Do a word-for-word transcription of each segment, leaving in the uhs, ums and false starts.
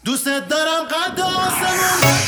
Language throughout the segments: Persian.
دوست دارم قد آسمون.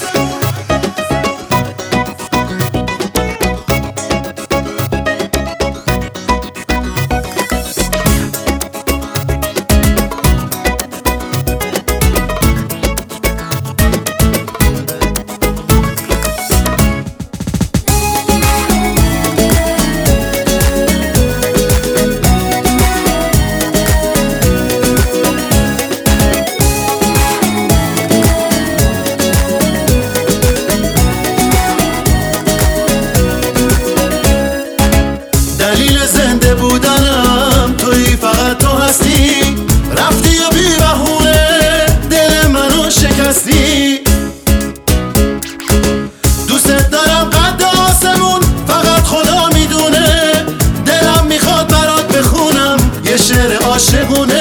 دلیل زنده بودنم توی، فقط تو هستی. رفتی و بی بهونه دل منو شکستی. دوست دارم قد آسمون، فقط خدا میدونه. دلم میخواد برات بخونم یه شعر عاشقونه.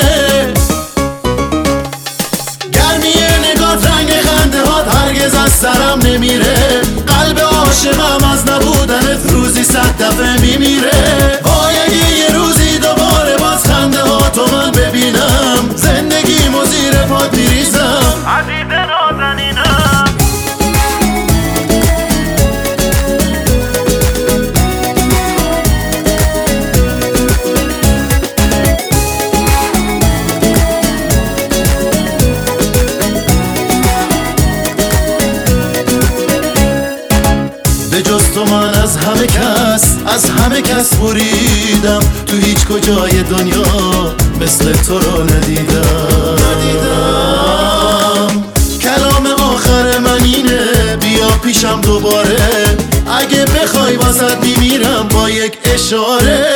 گرمی نگات، رنگ خنده هات هرگز از سرم نمیره. قلب عاشقم از نبودنت روزی صد دفعه میمیره. وای اگه یه روزی دوباره باز خنده ها تو من ببینم، زندگیمو زیر پات میریزم عزیز نازنینم. به جز تو من از همه کس از همه کس بریدم. تو هیچ کجای دنیا مثل تو رو ندیدم ندیدم کلام آخر من اینه، بیا پیشم دوباره. اگه بخوای واسد میمیرم با یک اشاره.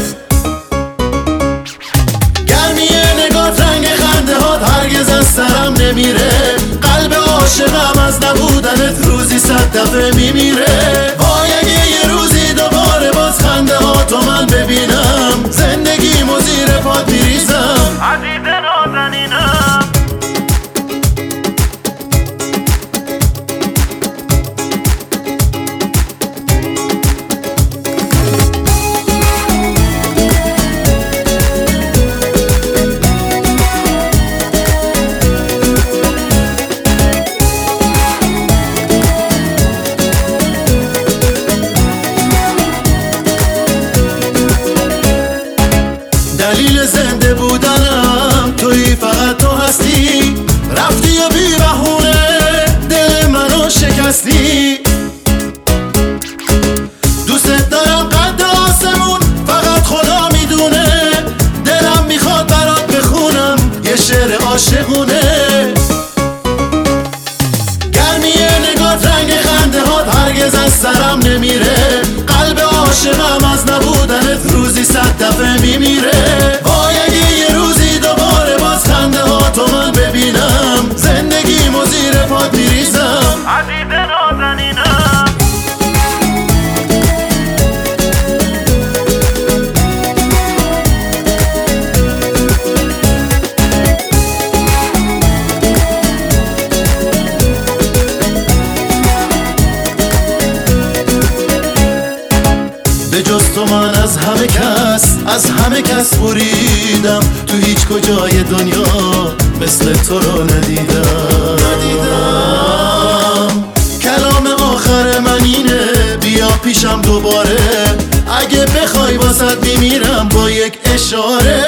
گرمی نگات، رنگ خنده هات هرگز از سرم نمیره. قلب عاشقم از نبودنت روزی صد دفعه میمیره. وای اگه یه روزی دوباره باز خنده ها تو من ببینم، زندگیمو زیر پات میریزم عزیز نازنینم. دلیل زنده بودنم توی، فقط تو هستی. رفتی و بی بهونه دل منو شکستی. دوست دارم قد آسمون، فقط خدا میدونه. دلم میخواد برات بخونم یه شعر عاشقونه. گرمی نگات، رنگ خنده هات هرگز از سرم نمیره. قلب عاشقم از نبودنت روزی صد دفعه میمیره. وای اگه یه روزی دوباره باز خنده ها تو من ببینم، زندگیمو زیر پات میریزم عزیز نازنینم. به جز تو من از همه کس از همه کس بریدم. تو هیچ کجای دنیا مثل تو رو ندیدم ندیدم کلام آخر من اینه، بیا پیشم دوباره. اگه بخوای واسد میمیرم با یک اشاره.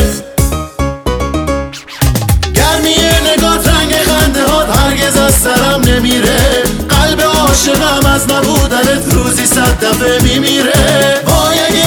گرمی نگات، رنگ خنده هات هرگز از سرم نمیره. قلب عاشقم از نبودنت روزی صد دفعه میمیره. وای اگه